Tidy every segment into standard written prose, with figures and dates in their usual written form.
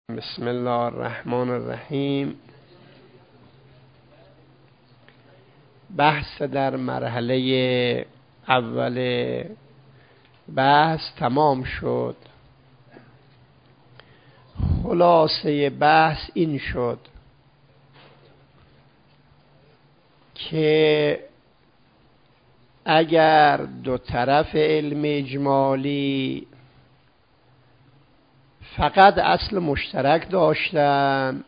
بسم الله الرحمن الرحیم. بحث در مرحله اول بحث تمام شد. خلاصه بحث این شد که اگر دو طرف علم اجمالی فقط اصل مشترک داشتن،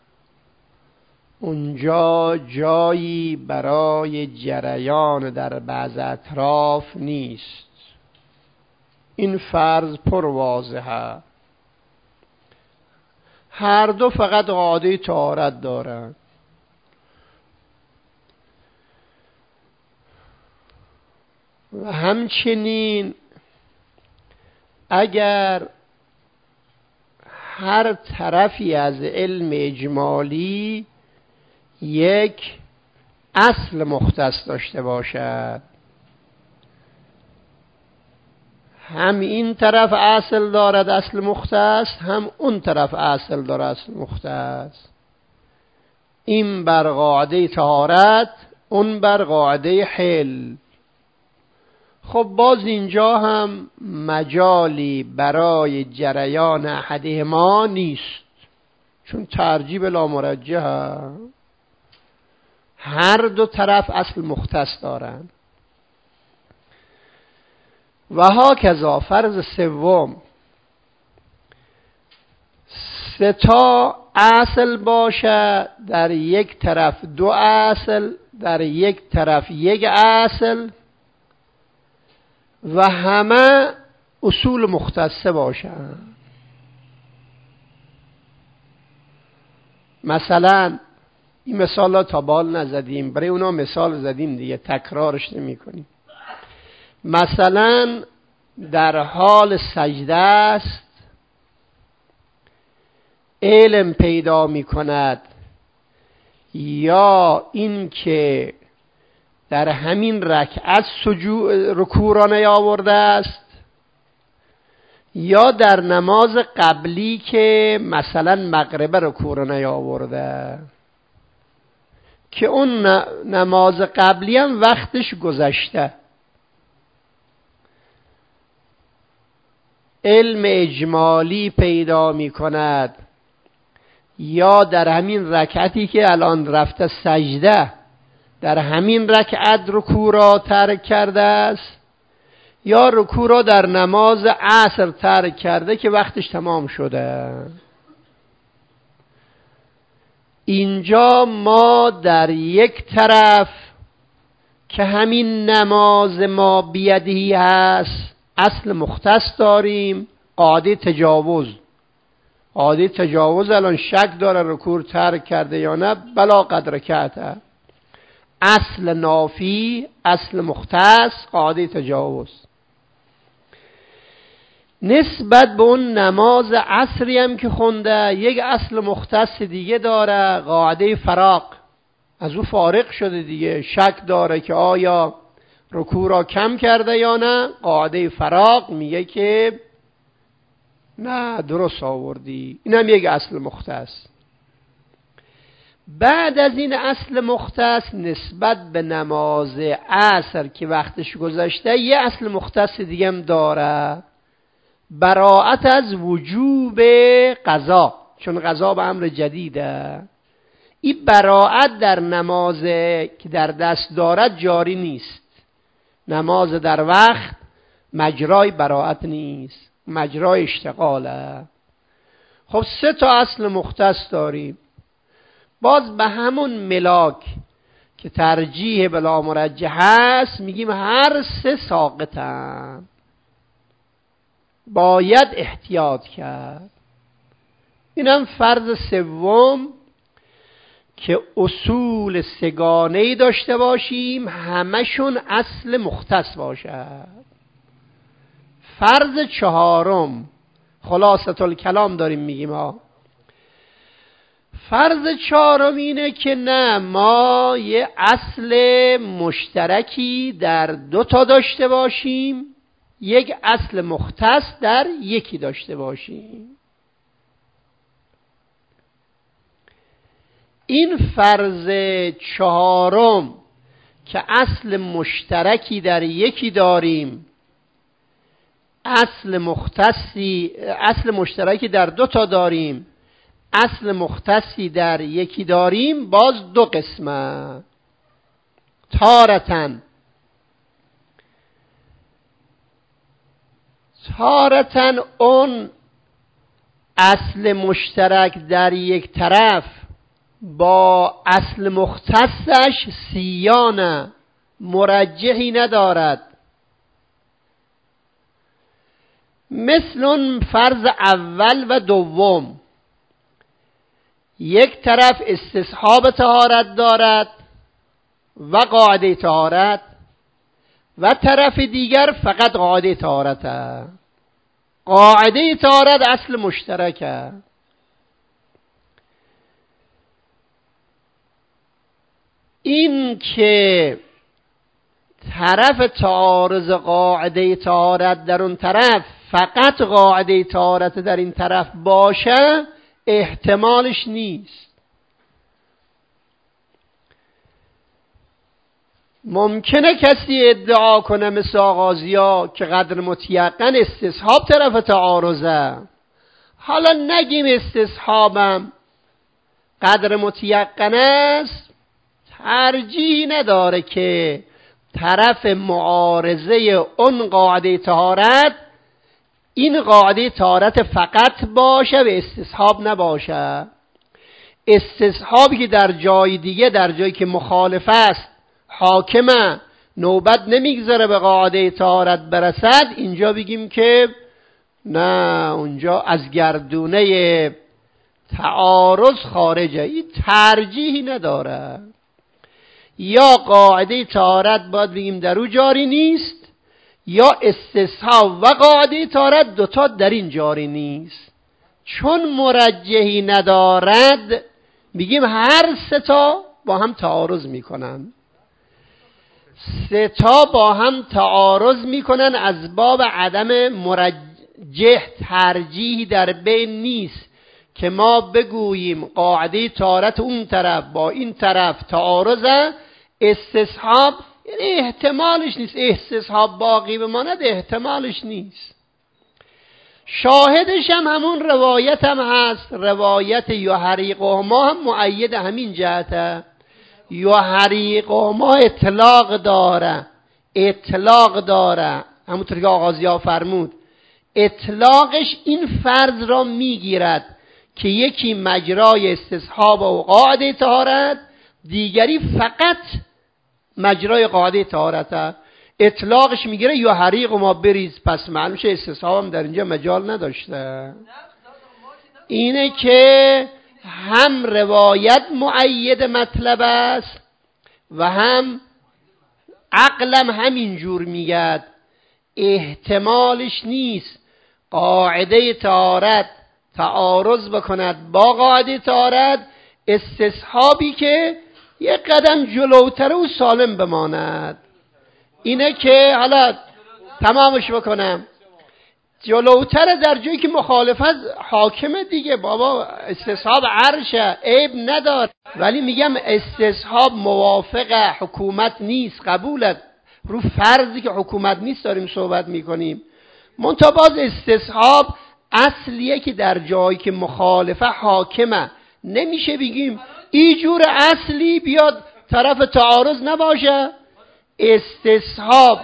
اونجا جایی برای جریان در بعض اطراف نیست. این فرض پر واضحه. هر دو فقط قاعده طهارت دارن. و همچنین اگر هر طرفی از علم اجمالی یک اصل مختص داشته باشد، هم این طرف اصل دارد اصل مختص، هم اون طرف اصل دارد اصل مختص، این بر قاعده طهارت، اون بر قاعده حل. خب باز اینجا هم مجالی برای جریان احدهما نیست، چون ترجیح بلا مرجحه. هر دو طرف اصل مختص دارن. و هاکذا فرض سوم، سه تا اصل باشه، در یک طرف دو اصل، در یک طرف یک اصل، و همه اصول مختصه باشن. مثلا این مثال ها تا بال نزدیم، برای اونا مثال زدیم دیگه، تکرارش نمی کنیم. مثلا در حال سجده است، علم پیدا می کند یا این که در همین رکعت رکوع را نیاورده است، یا در نماز قبلی که مثلا مغرب رکوع را نیاورده، که اون نماز قبلی هم وقتش گذشته. علم اجمالی پیدا می کند یا در همین رکعتی که الان رفته سجده، در همین رکعت رکوع را ترک کرده است، یا رکوع را در نماز عصر ترک کرده که وقتش تمام شده. اینجا ما در یک طرف که همین نماز ما بیدهی هست اصل مختص داریم، قاعده تجاوز. قاعده تجاوز الان شک داره رکوع ترک کرده یا نه، بلا قد رکعته. اصل نافی، اصل مختص، قاعده تجاوز. نسبت به اون نماز عصری هم که خونده یک اصل مختص دیگه داره، قاعده فراق. از او فارق شده دیگه، شک داره که آیا رکوع را کم کرده یا نه، قاعده فراق میگه که نه درست آوردی. این هم یک اصل مختص. بعد از این اصل مختص نسبت به نماز عصر که وقتش گذشته یه اصل مختص دیگه هم داره، براءت از وجوب قضا، چون قضا به امر جدیده. این براءت در نماز که در دست دارد جاری نیست. نماز در وقت مجرای براءت نیست، مجرای اشتغاله. خب سه تا اصل مختص داریم. باز به همون ملاک که ترجیح بلا مرجح هست میگیم هر سه ساقطن، باید احتیاط کرد. اینم فرض سوم که اصول سگانه‌ای داشته باشیم، همشون اصل مختص باشد. فرض چهارم، خلاصة الکلام داریم میگیم ها. فرض چهارم اینه که نه، ما یه اصل مشترکی در دو تا داشته باشیم، یک اصل مختص در یکی داشته باشیم. این فرض چهارم که اصل مشترکی در یکی داریم، اصل مشترکی در دو تا داریم، اصل مختصی در یکی داریم، باز دو قسمه. تارتن اون اصل مشترک در یک طرف با اصل مختصش سیانه مرجحی ندارد. مثل اون فرض اول و دوم، یک طرف استصحاب طهارت دارد و قاعده طهارت و طرف دیگر فقط قاعده طهارت است. قاعده طهارت اصل مشترک است. این که طرف تعارض قاعده طهارت در اون طرف فقط قاعده طهارت در این طرف باشه احتمالش نیست. ممکنه کسی ادعا کنه مثل آغازیا که قدر متیقن استصحاب طرف تعارضه. حالا نگیم استصحابم قدر متیقن است، ترجیح نداره که طرف معارضه اون قاعده طهارت این قاعده طهارت فقط باشه و استصحاب نباشه. استصحابی که در جای دیگه، در جایی که مخالف است، حاکمه، نوبت نمیگذاره به قاعده طهارت برسد، اینجا بگیم که نه، اونجا از گردونه تعارض خارجه. این ترجیحی نداره. یا قاعده طهارت باید بگیم در او جاری نیست، یا استصحاب و قاعده طهارت دوتا در این جاری نیست. چون مرجحی ندارد بگیم هر سه تا با هم تعارض میکنن. سه تا با هم تعارض میکنن از باب عدم مرجح، ترجیحی در بین نیست که ما بگوییم قاعده طهارت اون طرف با این طرف تعارضه، استصحاب یعنی احتمالش نیست، استصحاب باقی بماند احتمالش نیست. شاهدش هم همون روایت هم هست، روایت یحریقهما هم مؤید همین جهته. یحریقهما اطلاق داره همونطور که آغازیا فرمود. اطلاقش این فرض را میگیرد که یکی مجرای استصحاب و قاعده طهارت، دیگری فقط مجرای قاعده طهارت. اطلاقش میگیره یا حریق و ما بریز، پس معلوم شه استصحاب هم در اینجا مجال نداشته. اینه که هم روایت مؤید مطلب است و هم عقلم همینجور میگد احتمالش نیست قاعده طهارت تعارض بکند با قاعده طهارت، استصحابی که یک قدم جلوتر و سالم بماند. اینه که حالا تمامش بکنم، جلوتر در جایی که مخالفت حاکمه دیگه، بابا استصحاب عرشه، عیب ندار، ولی میگم استصحاب موافق حکومت نیست، قبولت رو فرضی که حکومت نیست داریم صحبت میکنیم. منتها باز استصحاب اصلیه که در جایی که مخالفه حاکمه، نمیشه بگیم اینجور اصلی بیاد طرف تعارض نباشه. استصحاب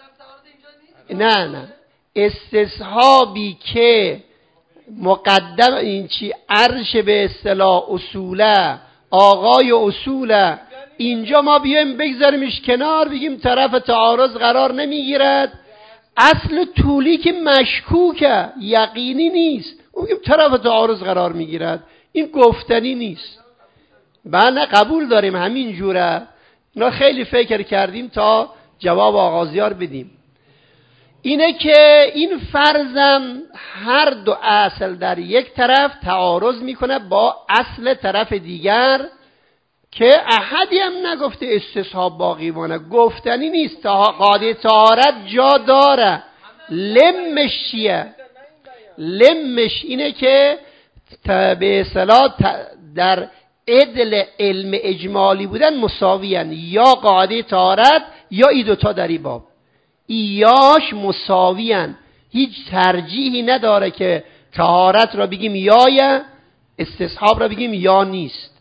نه استصحابی که مقدم این چی عرش به اصطلاح اصوله، آقای اصوله، اینجا ما بیایم بگذاریمش کنار بگیم طرف تعارض قرار نمیگیرد. اصل طولی که مشکوکه، یقینی نیست، بگیم طرف تعارض قرار میگیرد، این گفتنی نیست. بله قبول داریم همین جوره. اینا خیلی فکر کردیم تا جواب آغازیار بدیم. اینه که این فرضم هر دو اصل در یک طرف تعارض میکنه با اصل طرف دیگر که احدی هم نگفته استصحاب باقی مانه، گفتنی نیست. قاعده طهارت جا داره. لمش چیه؟ لمش اینه که به اصطلاح در عدل علم اجمالی بودن مساویان، یا قاعده طهارت یا ای دوتا در این باب، ایاش مساویان، هیچ ترجیحی نداره که طهارت را بگیم یا استصحاب را بگیم یا نیست.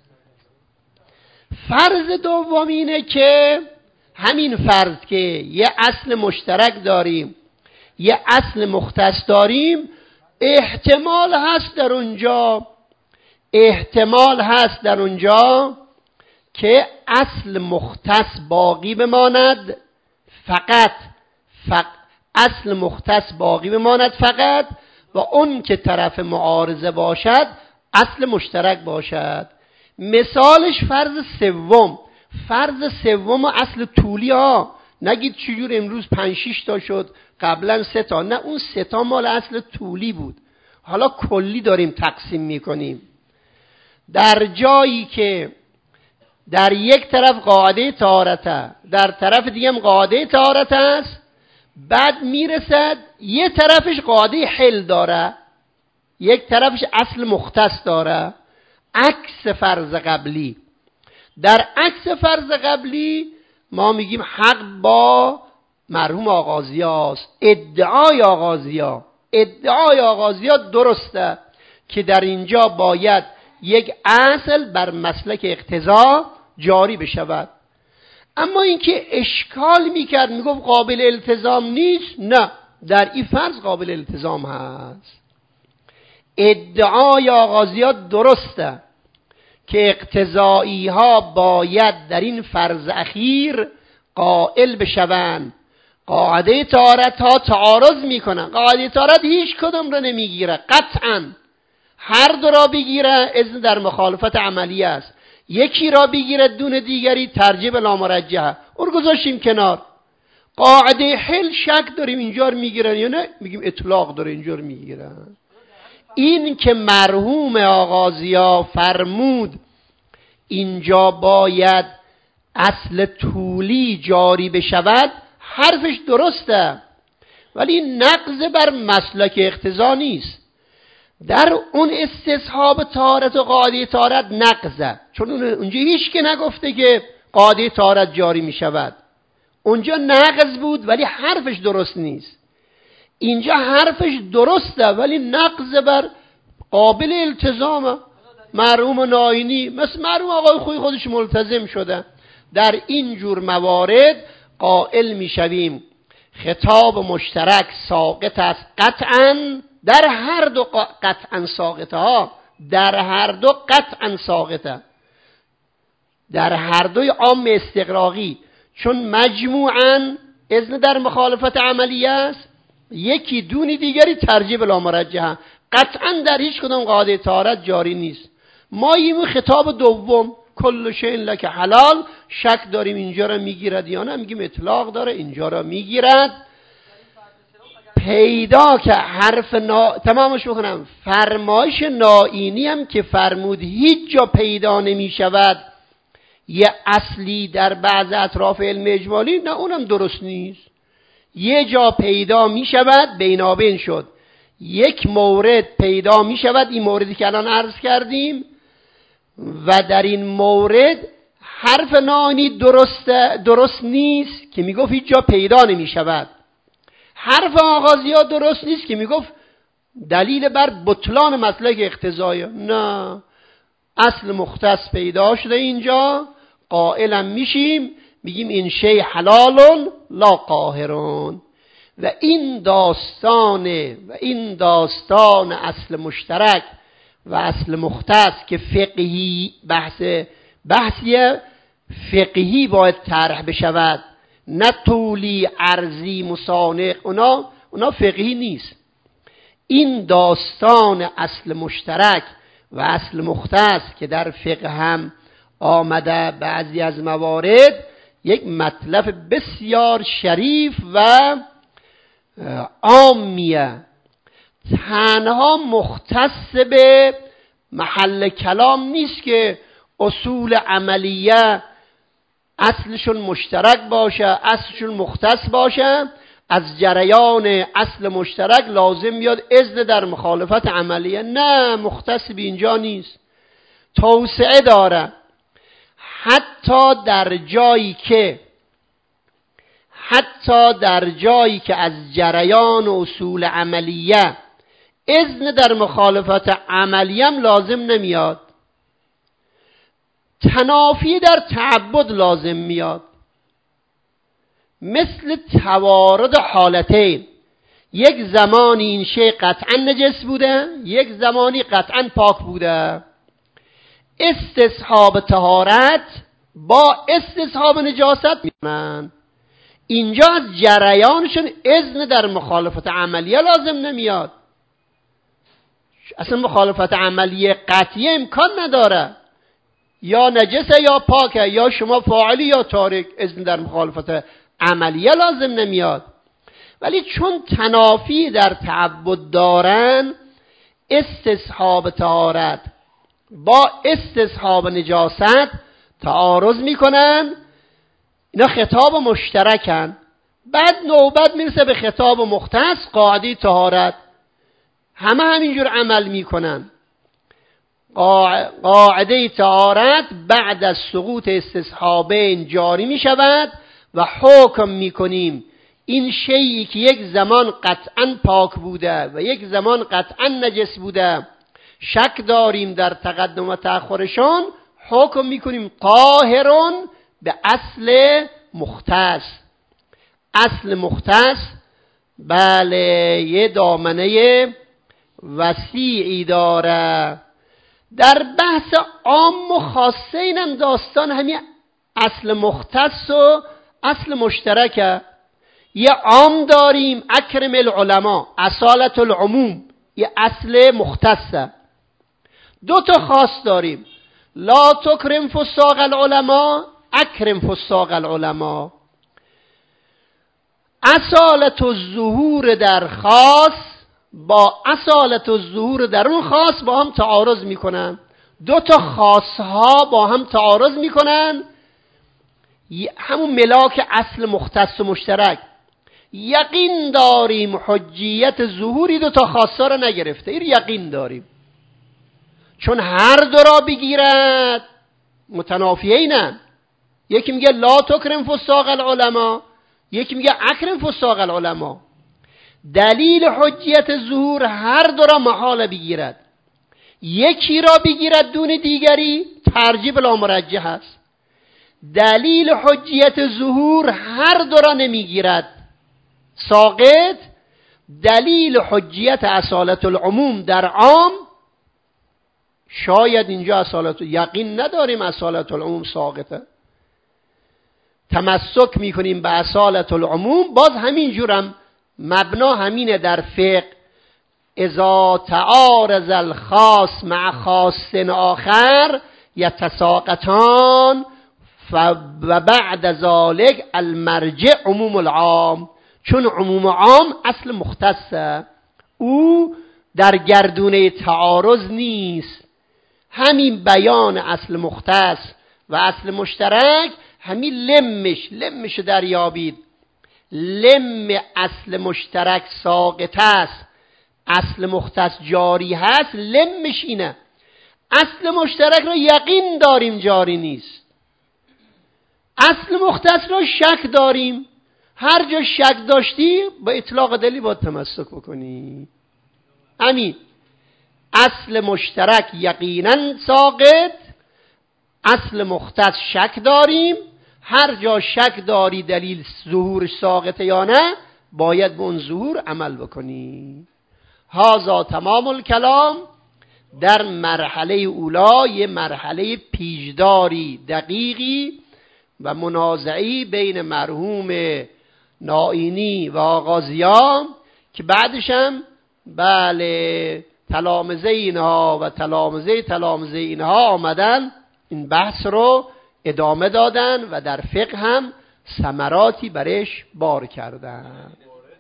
فرض دوم اینه که همین فرض که یه اصل مشترک داریم یه اصل مختص داریم، احتمال هست در اونجا که اصل مختص باقی بماند فقط و اون که طرف معارضه باشد اصل مشترک باشد. مثالش فرض سوم اصل طولی ها. نگید چجور امروز 5-6 تا شد قبلا 3 تا، نه اون 3 تا مال اصل طولی بود، حالا کلی داریم تقسیم میکنیم. در جایی که در یک طرف قاعده طهارت در طرف دیگه هم قاعده طهارت است، بعد میرسد یه طرفش قاعده حل داره یک طرفش اصل مختص داره، عکس فرض قبلی. در عکس فرض قبلی ما میگیم حق با مرحوم آغازیاست. ادعای آغازیا درسته که در اینجا باید یک اصل بر مسلک اقتضا جاری بشود. اما اینکه اشکال میکرد میگفت قابل التزام نیست، نه، در این فرض قابل التزام هست. ادعای آغازیا درسته که اقتضایی ها باید در این فرض اخیر قائل بشوند. قاعده طهارت ها تعارض میکنن، قاعده طهارت هیچ کدوم رو نمیگیره قطعا، هر دو را بگیره اذن در مخالفت عملی است. یکی را بگیره دون دیگری ترجیح لا مرجحه، اون گذاشتیم کنار. قاعده حل شک داریم اینجا رو میگیرن یا نه، میگیم اطلاق داره اینجا رو میگیرن. این که مرحوم آغازیا فرمود اینجا باید اصل طولی جاری بشود، حرفش درسته، ولی نقض بر مسلک اقتضا نیست. در اون استصحاب طهارت و قاعده طهارت نقضه، چون اونجا هیچ که نگفته که قاعده طهارت جاری می شود، اونجا نقض بود ولی حرفش درست نیست. اینجا حرفش درسته ولی نقض بر قابل التزامه. مرحوم ناینی مثل مرحوم آقای خودش ملتزم شده. در این جور موارد قائل می شویم خطاب مشترک ساقط است قطعاً، در هر دو قطعاً ساقطه ها، در هر دو قطعاً ساقطه، در هر دوی عام استقراقی، چون مجموعاً اذن در مخالفت عملی است، یکی دونی دیگری ترجیح لا مرجحه، قطعاً در هیچ کدام قاعده طهارت جاری نیست. ما این خطاب دوم کل شیء لک حلال شک داریم اینجا را میگیرد یا نه، میگیم اطلاق داره اینجا را میگیرد. پیدا که حرف تمامش بکنم، فرمایش نائینی هم که فرمود هیچ جا پیدا نمی شود یه اصلی در بعض اطراف علم اجمالی، نه اونم درست نیست. یه جا پیدا می شود بینابین شد، یک مورد پیدا می شود، این موردی که الان عرض کردیم، و در این مورد حرف نائینی درست نیست که میگفت هیچ جا پیدا نمی شود. حرف آغازیا درست نیست که میگفت دلیل بر بطلان مسلک اقتضایی، نه، اصل مختص پیدا شده اینجا، قائلم میشیم میگیم این شی حلال لا قاهرون. و این داستان اصل مشترک و اصل مختص که فقهی بحثی فقهی باید طرح بشود، نه طولی عرضی مصانع، اونا فقهی نیست. این داستان اصل مشترک و اصل مختص که در فقه هم آمده بعضی از موارد، یک مطلب بسیار شریف و عامیه، تنها مختص به محل کلام نیست که اصول عملیه اصلشون مشترک باشه اصلشون مختص باشه، از جریان اصل مشترک لازم میاد اذن در مخالفت عملیه، نه، مختص به اینجا نیست. توسعه داره. حتی در جایی که از جریان اصول عملیه اذن در مخالفت عملیه هم لازم نمیاد، تنافی در تعبد لازم میاد. مثل توارد حالتین، یک زمانی این شی قطعا نجس بوده، یک زمانی قطعا پاک بوده. استصحاب طهارت با استصحاب نجاست میکنن. اینجا از جریانشون اذن در مخالفت عملیه لازم نمیاد، اصلا مخالفت عملیه قطعی امکان نداره، یا نجسه یا پاکه، یا شما فاعلی یا تارک، اذن در مخالفت عملیه لازم نمیاد. ولی چون تنافی در تعبد دارن، استصحاب طهارت با استصحاب نجاست تعارض میکنن. اینا خطاب مشترکن. بعد نوبت میرسه به خطاب مختص، قاعده طهارت، همه همینجور عمل میکنن. قاعده طهارت بعد از سقوط استصحابین جاری میشود و حکم میکنیم این شیئی که یک زمان قطعا پاک بوده و یک زمان قطعا نجس بوده، شک داریم در تقدم و تأخرشان، حکم میکنیم طاهرون به اصل مختص. اصل مختص بله یه دامنه وسیعی داره. در بحث عام و خاصه اینم داستان همین اصل مختص و اصل مشترکه. یه عام داریم اکرم العلماء، اصالت العموم، یه اصل مختصه. دو تا خاص داریم، لا تکرم فساق العلماء، اکرم فساق العلماء. اصالت الظهور در خاص با اصالت الظهور در اون خاص با هم تعارض میکنن. دو تا خاص ها با هم تعارض میکنن، همون ملاک اصل مختص و مشترک. یقین داریم حجیت ظهوری دو تا خاص ها رو نگرفته، این یقین داریم، چون هر دو را بگیرد متنافیینن. یکی میگه لا تکرم فساق العلماء، یکی میگه اکرم فساق العلماء. دلیل حجیت ظهور هر دو را محال بگیرد، یکی را بگیرد دون دیگری ترجیح بلا مرجح است. دلیل حجیت ظهور هر دو را نمیگیرد ساقط. دلیل حجیت اصالت العموم در عام، شاید اینجا اصالت، یقین نداریم اصالت العموم ساقطه، تمسک میکنیم به اصالت العموم. باز همین جورم مبنا همینه در فقه، اذا تعارض الخاص مع خاص آخر یتساقطان و بعد ذلك المرجع عموم العام. چون عموم عام اصل مختصه، او در گردونه تعارض نیست. همین بیان اصل مختص و اصل مشترک، همین لمش دریابید. لم اصل مشترک ساقط است، اصل مختص جاری هست. لمش اینه، اصل مشترک رو یقین داریم جاری نیست، اصل مختص رو شک داریم. هر جا شک داشتی با اطلاق دلیل باید تمسک بکنی. همین اصل مشترک یقینا ساقط، اصل مختص شک داریم. هر جا شک داری دلیل ظهور ساقطه یا نه، باید به اون ظهور عمل بکنی. هذا تمام الکلام. در مرحله اولا یه مرحله پیشداری دقیقی و منازعی بین مرحوم نائینی و آغازیان که بعدش هم بله تلامذه اینها و تلامذه اینها آمدن این بحث رو ادامه دادن و در فقه هم ثمراتی برش بار کردن.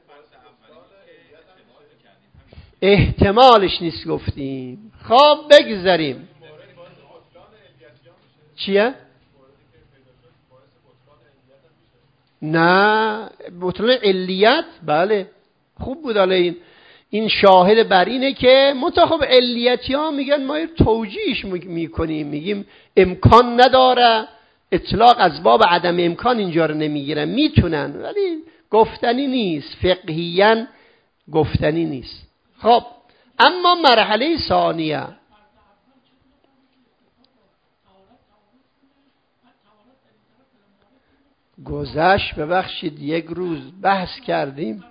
احتمالش نیست گفتیم. خب بگذاریم. چیه؟ نه بطلان علیت، بله خوب بود. حالا این شاهد بر اینه که منتخب علیتی ها میگن ما توجیهش میکنیم، میگیم امکان نداره، اطلاق از باب عدم امکان اینجا رو نمیگیرن، میتونن ولی گفتنی نیست، فقهیاً گفتنی نیست. خب اما مرحله ثانیه، گذشت ببخشید یک روز بحث کردیم،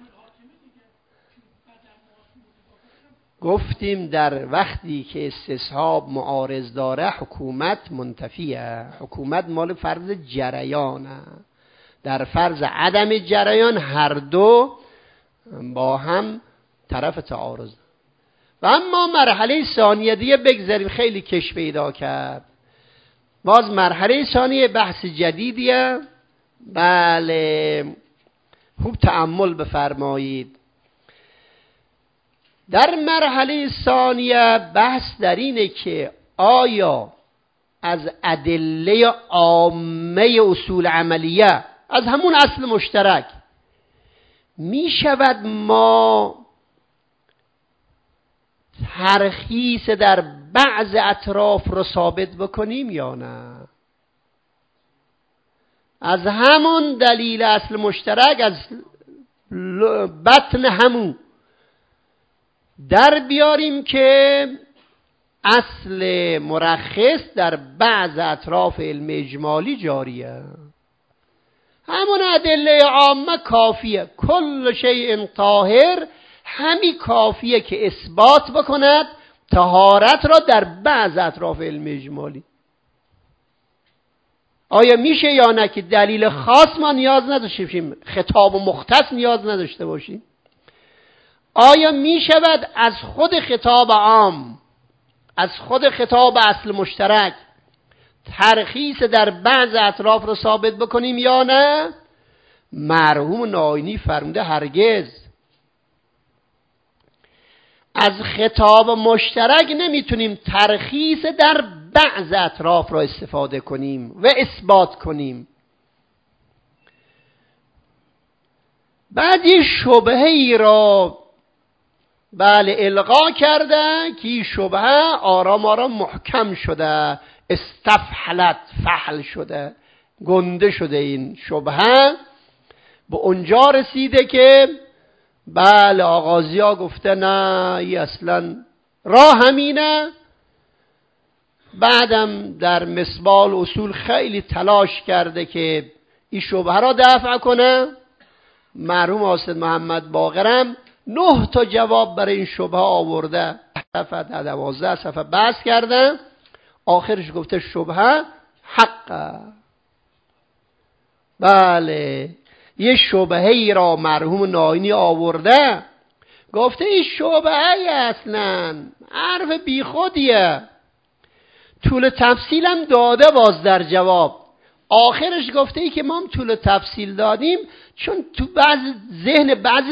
گفتیم در وقتی که استصحاب معارض داره حکومت منتفیه، حکومت مال فرض جریانه، در فرض عدم جریان هر دو با هم طرف تعارض. و اما مرحله ثانیه دیگه بگذاریم، خیلی کش پیدا کرد، باز مرحله ثانیه بحث جدیدیه. بله خوب تأمل بفرمایید. در مرحله ثانیه بحث در اینه که آیا از ادله عامه اصول عملیه، از همون اصل مشترک، می شود ما ترخیص در بعض اطراف رو ثابت بکنیم یا نه؟ از همون دلیل اصل مشترک، از بطن همون در بیاریم که اصل مرخص در بعض اطراف علم اجمالی جاریه، همون ادله عامه کافیه، کل شیء طاهر، همی کافیه که اثبات بکند طهارت را در بعض اطراف علم اجمالی. آیا میشه یا نه که دلیل خاص ما نیاز نداشته باشیم، خطاب و مختص نیاز نداشته باشیم؟ آیا میشود از خود خطاب عام، از خود خطاب اصل مشترک ترخیص در بعض اطراف رو ثابت بکنیم یا نه؟ مرحوم ناینی فرموده هرگز. از خطاب مشترک نمیتونیم ترخیص در بعض اطراف را استفاده کنیم و اثبات کنیم. بعد یه شبهه ای را بله القا کرده که این شبهه آرام آرام محکم شده، استفحلت، فحل شده، گنده شده. این شبهه به اونجا رسیده که بله آغازی ها گفته نه این اصلا راه همینه. بعدم در مصباح اصول خیلی تلاش کرده که این شبهه را دفع کنه. مرحوم حاسد محمد باقرم 9 تا جواب برای این شبهه آورده، 12 صفحه بحث کرده، آخرش گفته شبهه حقه. بله یه شبهه ای را مرحوم ناینی آورده، گفته این شبهه اصلا حرف بی خودیه، طول تفصیلم داده باز در جواب. آخرش گفته ای که ما هم طول تفصیل دادیم چون تو ذهن بعضی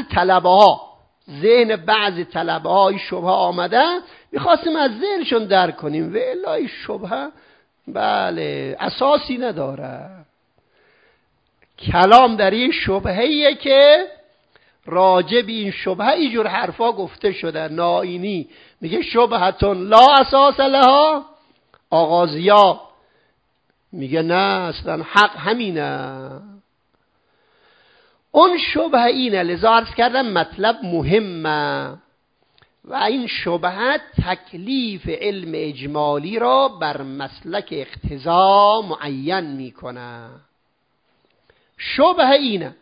طلبه ها این شبهه آمده، میخواستیم از ذهنشون در کنیم و الا این شبهه بله اساسی نداره. کلام در این شبهه‌ایه که راجع به این شبهه اینجور حرفا گفته شده. ناینی میگه شبهتون لا اساس لها، آغازیا میگه نه اصلا حق همینه. اون شبهه اینه، لذا عرض کردم مطلب مهمه و این شبهه تکلیف علم اجمالی را بر مسلک اقتضا معین میکنه. شبهه اینه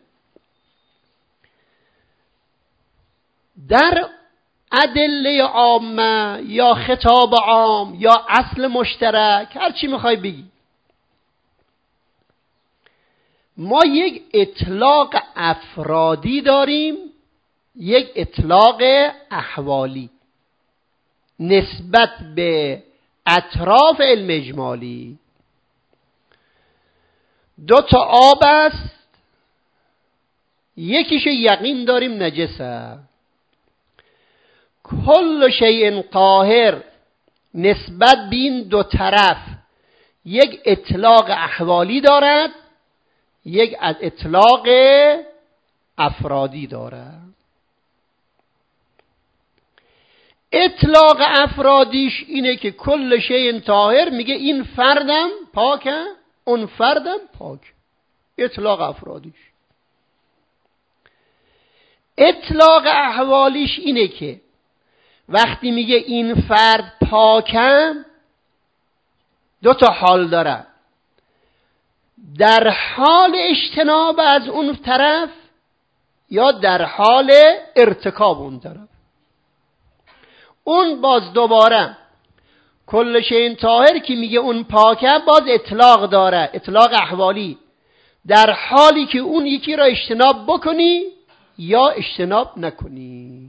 در ادله عامه یا خطاب عام یا اصل مشترک، هر چی میخوای بگی، ما یک اطلاق افرادی داریم، یک اطلاق احوالی نسبت به اطراف علم اجمالی. 2 تا آب است، یکیش یقین داریم نجسه. کل شیء طاهر نسبت به این 2 طرف یک اطلاق احوالی دارد، یک اطلاق افرادی دارد. اطلاق افرادیش اینه که کل شیء طاهر، میگه این فردم پاکه، اون فردم پاک. اطلاق افرادیش. اطلاق احوالیش اینه که وقتی میگه این فرد پاکه، دو تا حال داره: در حال اجتناب از اون طرف یا در حال ارتکاب اون طرف. اون باز دوباره کل شیء طاهر که میگه اون پاکه باز اطلاق داره، اطلاق احوالی، در حالی که اون یکی را اجتناب بکنی یا اجتناب نکنی.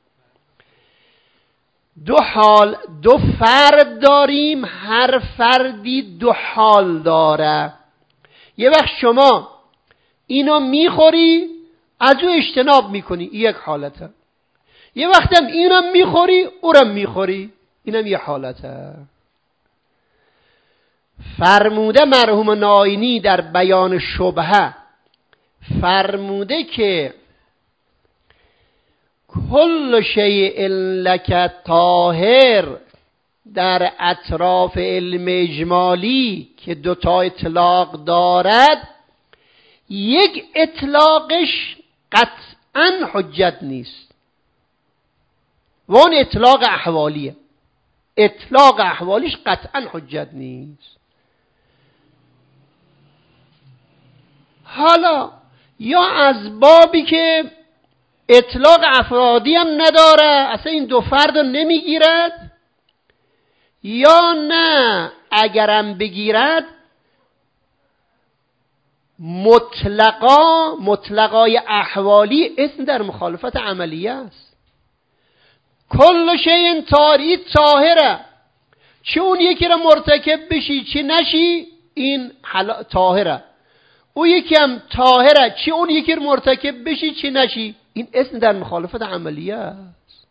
دو حال، دو فرد داریم، هر فردی دو حال داره. یه وقت شما اینو میخوری از او اجتناب میکنی، یک حالته. یه وقتم اینم میخوری اونم میخوری، اینم یه حالته. فرموده مرحوم نائینی در بیان شبهه، فرموده که کل شیء لک طاهر در اطراف علم اجمالی که دوتا اطلاق دارد، یک اطلاقش قطعا حجت نیست و اون اطلاق احوالیه. اطلاق احوالیش قطعا حجت نیست. حالا یا از بابی که اطلاق افرادی هم نداره، اصلا این دو فرد رو نمیگیرد، یا نه اگرم بگیرد مطلقای احوالی اسم در مخالفت عملیه است. کل شیء طاهره، چه اون یکی را مرتکب بشی چه نشی این طاهره، او یکی هم طاهره، چه اون یکی را مرتکب بشی چه نشی این اسم در مخالفت عملیه است.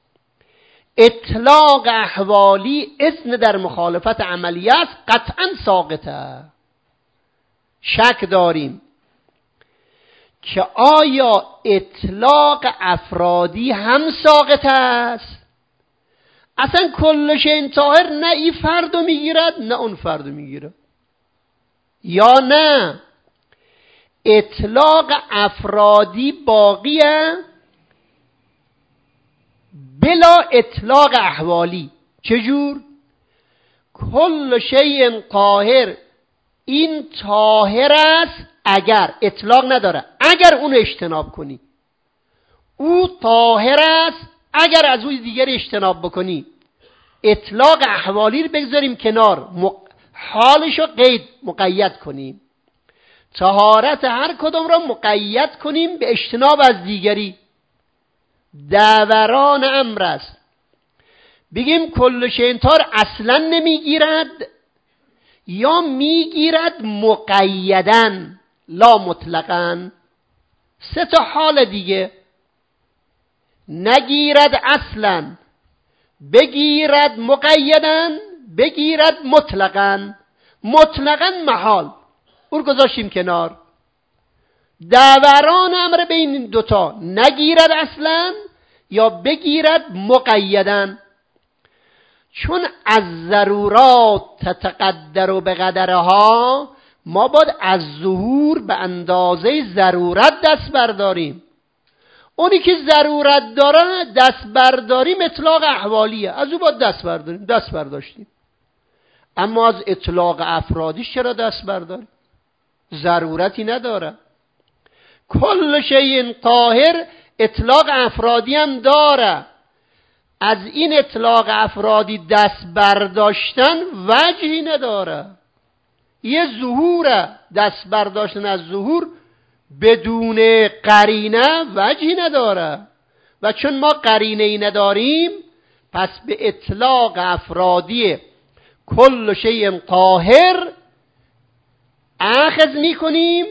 اطلاق احوالی اسم در مخالفت عملیه است، قطعا ساقطه. شک داریم که آیا اطلاق افرادی هم ساقط است؟ اصلا کل شیء طاهر نه این فردو میگیرد نه اون فردو میگیرد، یا نه اطلاق افرادی باقیه بلا اطلاق احوالی. چجور؟ کل شیء طاهر، این طاهر است اگر اطلاق نداره، اگر اون اجتناب کنی. او طاهر است اگر از اون دیگر اجتناب بکنی. اطلاق احوالی رو بگذاریم کنار، حالش رو قید مقید کنیم. طهارت هر کدام را مقید کنیم به اجتناب از دیگری. دوران امر است. بگیم کل شیء طاهر اصلا نمیگیرد یا میگیرد مقیدن لا مطلقا. سه تا حال دیگه: نگیرد اصلا، بگیرد مقیدن، بگیرد مطلقا. مطلقا محال، اون گذاشتیم کنار. دوران امر بین این دوتا، نگیرد اصلا یا بگیرد مقیدن. چون از ضرورات تتقدر به قدرها، ما باید از ظهور به اندازه ضرورت دست برداریم. اونی که ضرورت داره دست برداریم اطلاق احوالیه، از او باید دست برداریم، دست برداشتیم. اما از اطلاق افرادیش چرا دست برداریم؟ ضرورتی نداره. کل شیء طاهر اطلاق افرادی هم داره. از این اطلاق افرادی دست برداشتن وجهی نداره. یه ظهوره، دست برداشتن از ظهور بدون قرینه وجهی نداره. و چون ما قرینه ای نداریم، پس به اطلاق افرادی کل شیء طاهر اخذ میکنیم،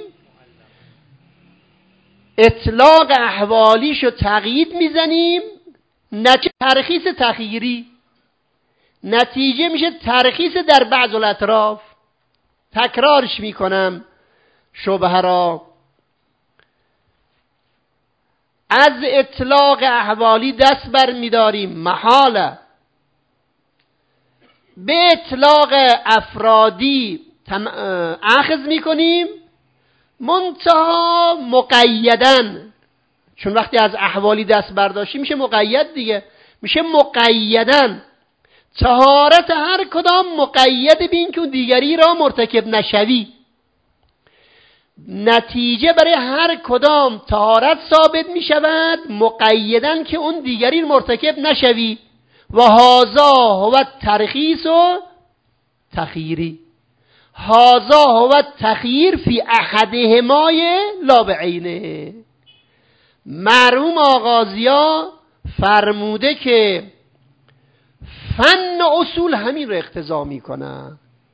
اطلاق احوالیشو تقیید میزنیم، نتیجه ترخیص تخییری، نتیجه میشه ترخیص در بعض الاطراف. تکرارش میکنم شبهه را. از اطلاق احوالی دست بر می‌داریم محاله، به اطلاق افرادی اخذ می‌کنیم منتها مقیدن، چون وقتی از احوالی دست برداشتی میشه مقید دیگه، میشه مقیدن طهارت هر کدام مقید به این که دیگری را مرتکب نشوی. نتیجه برای هر کدام طهارت ثابت می شود مقیدن که اون دیگری مرتکب نشوی. و هذا هو ترخیص و تخییری، هذا هو تخییر فی احدهما لا بعینه. مرحوم آغازیا فرموده که فن اصول همین را اقتضا میکنه،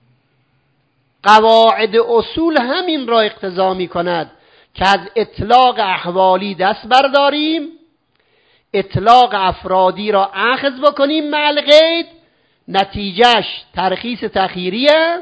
قواعد اصول همین را اقتضا میکند که از اطلاق احوالی دست برداریم، اطلاق افرادی را اخذ بکنیم مع القید، نتیجهش ترخیص تخییریه.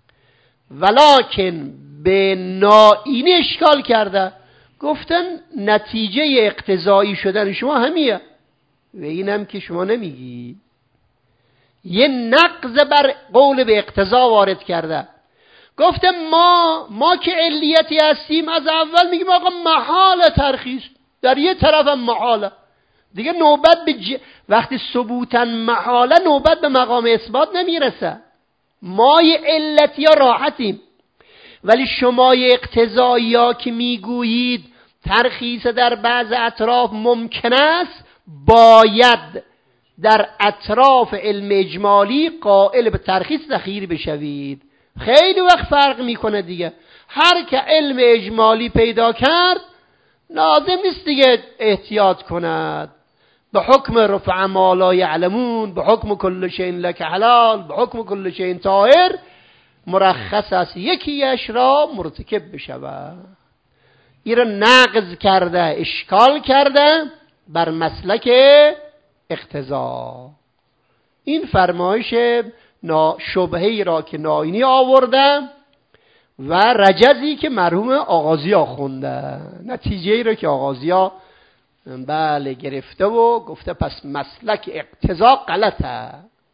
ولکن به نائینی اشکال کرده، گفتن نتیجه اقتضایی شدن شما همیه و اینم که شما نمیگی، یه نقض بر قول به اقتضا وارد کرده. گفته ما که علیتی هستیم از اول میگیم آقا محال ترخیص، در یه طرف هم محاله دیگه، نوبت به وقتی ثبوتا محاله نوبت به مقام اثبات نمیرسه. ما یه علتی ها راحتیم، ولی شما یه اقتضایی ها که میگویید ترخیص در بعض اطراف ممکن است، باید در اطراف علم اجمالی قائل به ترخیص تخییر بشوید. خیلی وقت فرق میکنه دیگه، هر که علم اجمالی پیدا کرد لازم نیست دیگه احتیاط کند. به حکم رفع ما لا یعلمون، به حکم کل شیء لک حلال، به حکم کل شیء طاهر، مرخص است یکیش را مرتکب بشود. این را نقض کرده، اشکال کرده بر مسلک اقتضا. این فرمایش شبهه‌ای را که نائینی آورده و رجزی که مرحوم آغازیا خونده، نتیجه‌ای را که آغازیا بله گرفته و گفته پس مسلک اقتضا غلطه.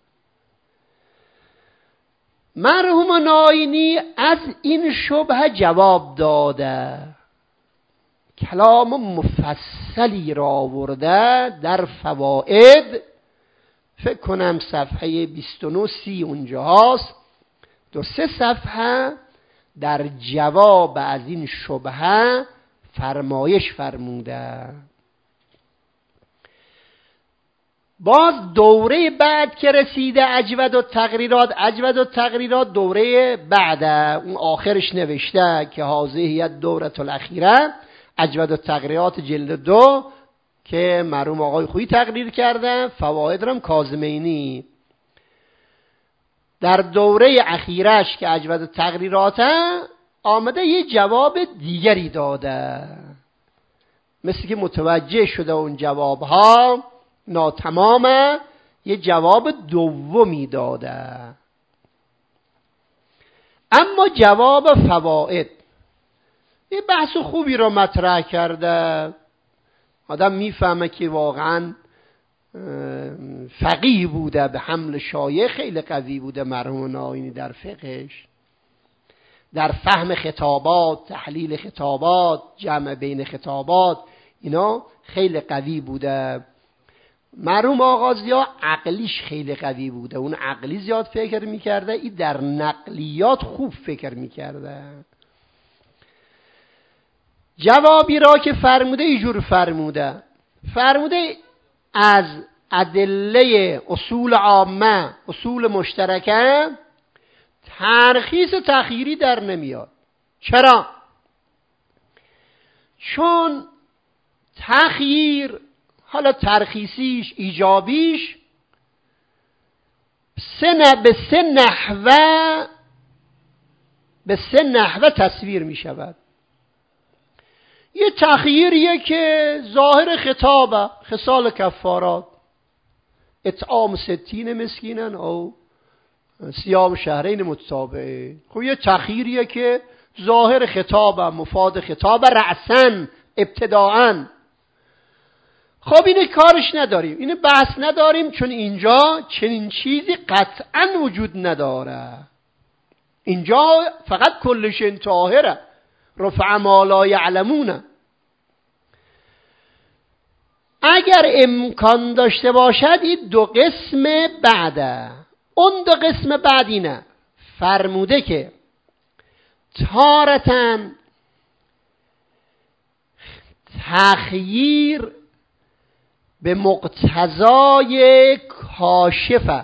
مرحوم نائینی از این شبهه جواب داده، کلام مفصلی را آورده در فوائد، فکر کنم صفحه 29-30 اونجا هست، 2-3 صفحه در جواب از این شبهه فرمایش فرموده. باز دوره بعد که رسیده اجود و تقریرات دوره بعده، اون آخرش نوشته که هذه دوره الاخیره، اجود و تقریرات جلد 2 که مرحوم آقای خویی تقریر کرده، فواید رم کاظمینی. در دوره اخیرش که اجود و تقریراته آمده یه جواب دیگری داده، مثل که متوجه شده اون جوابها ناتمامه، یه جواب دومی داده. اما جواب فواید یه بحث خوبی رو مطرح کرده، آدم میفهمه که واقعا فقیه بوده، به حمل شایع خیلی قوی بوده مرحوم نائینی در فقهش، در فهم خطابات، تحلیل خطابات، جمع بین خطابات، اینا خیلی قوی بوده. مرحوم آغازیا عقلیش خیلی قوی بوده، اون عقلی زیاد فکر میکرده، این در نقلیات خوب فکر میکرده. جوابی را که فرموده اینجور فرموده از ادله اصول عامه، اصول مشترکه، ترخیص تخییری در نمیاد. چرا؟ چون تخییر، حالا ترخیصیش ایجابیش، به سه نحوه تصویر می شود. یه تخییریه که ظاهر خطابه، خصال کفارات، اطعام 60 مسکینن او صیام شهرین متتابعه. خب یه تخییریه که ظاهر خطابه، مفاد خطابه، رأسن ابتداعا. خب اینه کارش نداریم، اینه بحث نداریم، چون اینجا چنین چیزی قطعا وجود نداره. اینجا فقط کل شیء طاهره، رفع ما لا یعلمون. اگر امکان داشته باشد این دو قسم بعده. اون دو قسم بعد اینه، فرموده که تارتن تخییر به مقتضای کاشف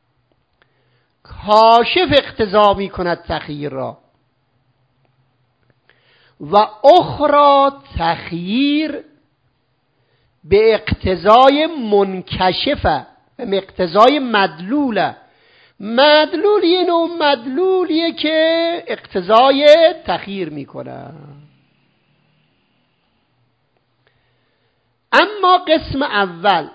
اقتضا می کند تخییر را، و اخرى تخییر به اقتضای منکشفه، به اقتضای مدلوله. مدلول یه نوع مدلولیه که اقتضای تخییر میکنه. اما قسم اول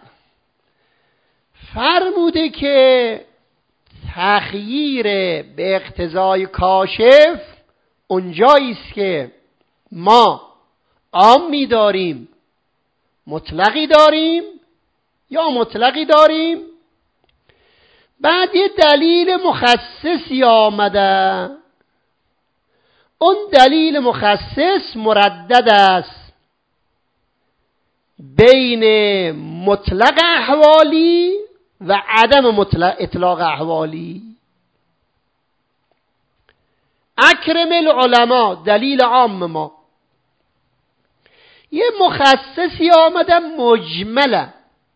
فرموده که تخییر به اقتضای کاشف اونجایی است که ما عامی داریم، مطلقی داریم یا مطلقی داریم، بعد یه دلیل مخصصی آمده، اون دلیل مخصص مردد است بین مطلق احوالی و عدم اطلاق احوالی. اکرم العلماء دلیل عام ما، یه مخصصی آمده مجمله،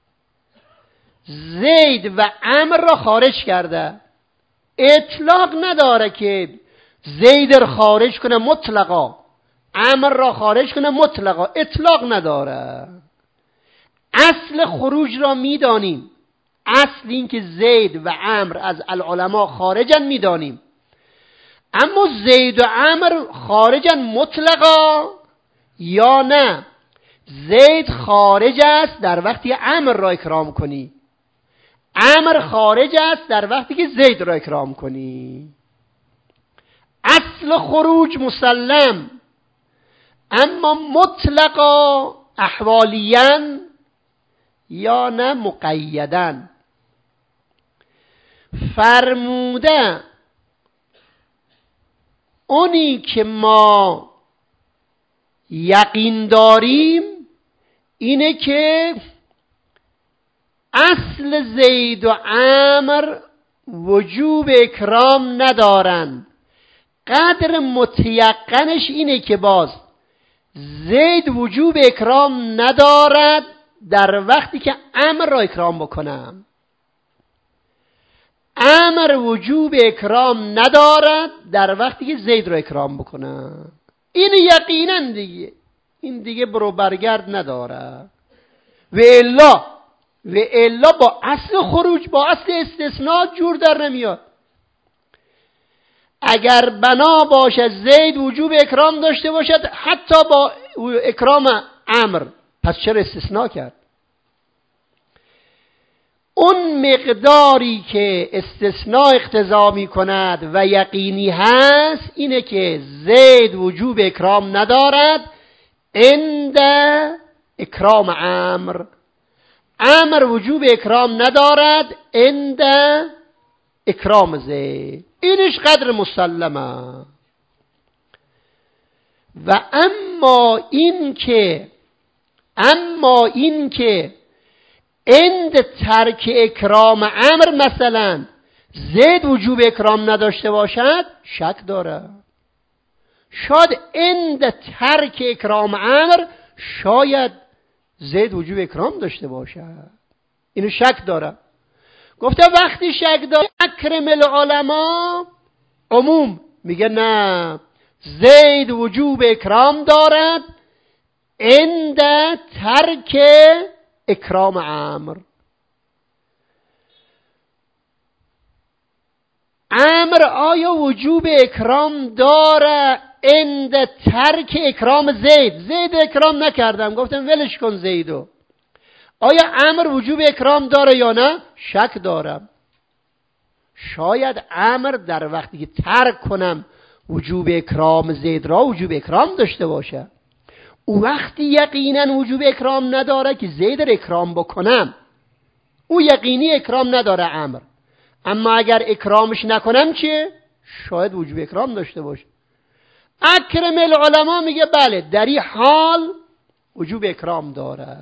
زید و عمر را خارج کرده، اطلاق نداره که زید را خارج کنه مطلقا، عمر را خارج کنه مطلقا، اطلاق نداره. اصل خروج را میدانیم، اصل این که زید و عمر از العلماء خارجن میدانیم، اما زید و عمر خارجن مطلقا یا نه؟ زید خارج است در وقتی عمر را اکرام کنی، عمر خارج است در وقتی که زید را اکرام کنی. اصل خروج مسلم، اما مطلقا احوالیاً یا نه مقیدن. فرموده اونی که ما یقین داریم اینه که اصل زید و عمر وجوب اکرام ندارند. قدر متیقنش اینه که باز زید وجوب اکرام ندارد در وقتی که عمر را اکرام بکنم، عمر وجوب اکرام ندارد در وقتی که زید را اکرام بکنم. این یقینا دیگه، این دیگه برو برگرد نداره. و الا با اصل خروج، با اصل استثناء جور در نمیاد. اگر بنا باشد زید وجوب اکرام داشته باشد حتی با اکرام عمر، پس چرا استثناء کرد؟ اون مقداری که استثناء اقتضا می کند و یقینی هست اینه که زید وجوب اکرام ندارد عند اکرام عمر، عمر وجوب اکرام ندارد عند اکرام زید. اینش قدر مسلمه. و اما این که عند ترک اکرام عمر مثلا زید وجوب اکرام نداشته باشد، شک داره. شاید عند ترک اکرام عمر شاید زید وجوب اکرام داشته باشد، اینو شک داره. گفته وقتی شک داره اکرم العلماء عموم میگه نه، زید وجوب اکرام دارد عند ترک اکرام عمر. عمر آیا وجوب اکرام داره عند ترک اکرام زید؟ زید اکرام نکردم، گفتم ولش کن زیدو. آیا عمر وجوب اکرام داره یا نه؟ شک دارم. شاید عمر در وقتی که ترک کنم وجوب اکرام زید را وجوب اکرام داشته باشه. او وقتی یقینا وجوب اکرام نداره که زید رو اکرام بکنم، او یقینی اکرام نداره امر. اما اگر اکرامش نکنم چه؟ شاید وجوب اکرام داشته باشه. اکرم العلماء میگه بله در این حال وجوب اکرام داره.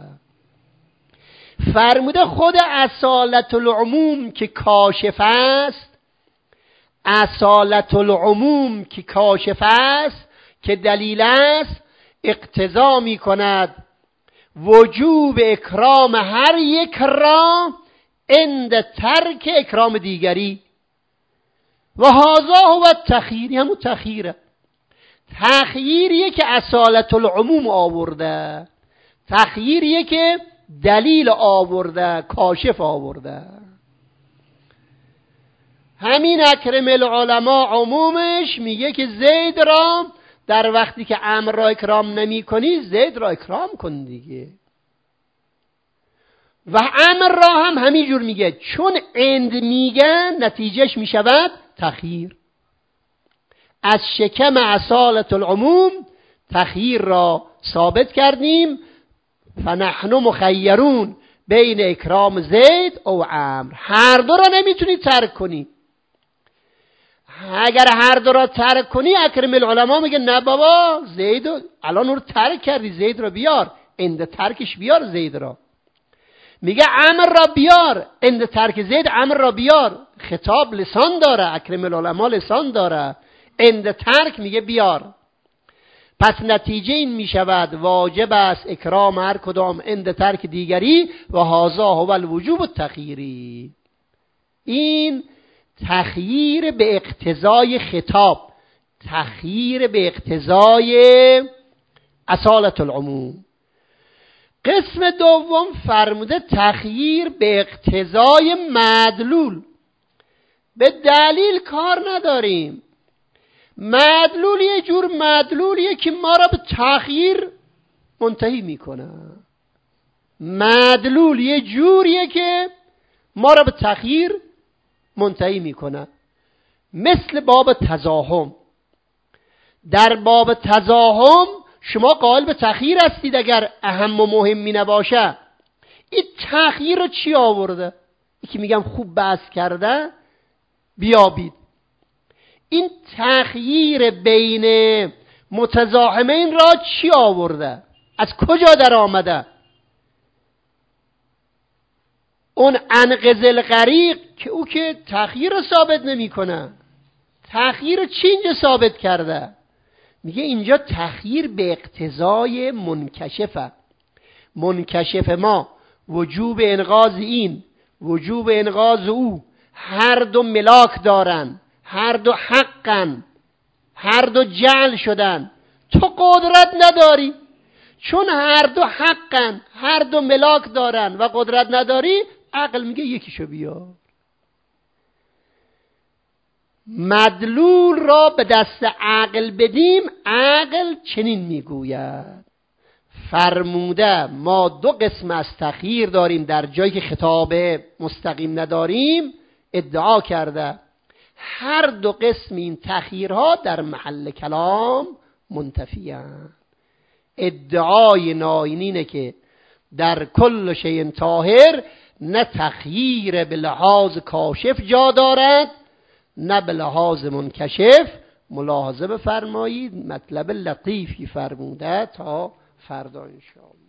فرموده خود اصالت العموم که کاشف است، اصالت العموم که کاشف است که دلیل است، اقتضا می کند وجوب اکرام هر یک را عند ترک اکرام دیگری. و هذا هو التخییر، همون تخییره. تخییریه که اصالت العموم آورده، تخییریه که دلیل آورده، کاشف آورده. همین اکرم العلماء عمومش میگه که زید را در وقتی که امر را اکرام نمی کنی زید را اکرام کن دیگه. و امر را هم همینجور میگه، چون عند میگن نتیجهش میشود تخییر. از شکم اصالت العموم تخییر را ثابت کردیم. فنحن مخیرون بین اکرام زید او امر. هر دو را نمیتونی ترک کنی. اگر هر دو را ترک کنی اکرم العلماء میگه نه بابا زید الان رو ترک کردی، زید را بیار، عند ترکش بیار زید را. میگه امر را بیار، عند ترک زید امر را بیار. خطاب لسان داره، اکرم العلماء لسان داره، عند ترک میگه بیار. پس نتیجه این میشود واجب است اکرام هر کدام عند ترک دیگری و هذا هو الوجوب التخییری. این تخییر به اقتضای خطاب، تخییر به اقتضای اصالت العموم. قسم دوم فرموده تخییر به اقتضای مدلول. به دلیل کار نداریم. مدلول یه جور مدلولیه که ما را به تخییر منتهی میکنه. مدلول یه جوریه که ما را به تخییر منتهی میکنه. مثل باب تزاحم. در باب تزاحم شما قائل به تخییر هستید اگر اهم و مهمی نباشه. این تخییر رو چی آورده؟ یکی میگم خوب بحث کرده بیابید. این تخییر بین متزاحمین را چی آورده؟ از کجا در آمده؟ اون انقذ الغریق که او که تخییر رو ثابت نمی کنه. تخییر چی اینجا ثابت کرده؟ میگه اینجا تخییر به اقتضای منکشفه. منکشف ما وجوب انقاذ این، وجوب انقاذ او، هر دو ملاک دارن، هر دو حقن، هر دو جعل شدن. تو قدرت نداری، چون هر دو حقن، هر دو ملاک دارن و قدرت نداری، عقل میگه یکیشو بیار. مدلول را به دست عقل بدیم، عقل چنین میگوید. فرموده ما دو قسم از تخییر داریم، در جایی که خطاب مستقیم نداریم ادعا کرده هر دو قسم این تخییرها در محل کلام منتفی‌اند. ادعای ناینینه که در کل شیء طاهر نه تخییر به لحاظ کاشف جا دارد نه به لحاظ منکشف. ملاحظه بفرمایید، مطلب لطیفی فرموده. تا فردا انشاءالله.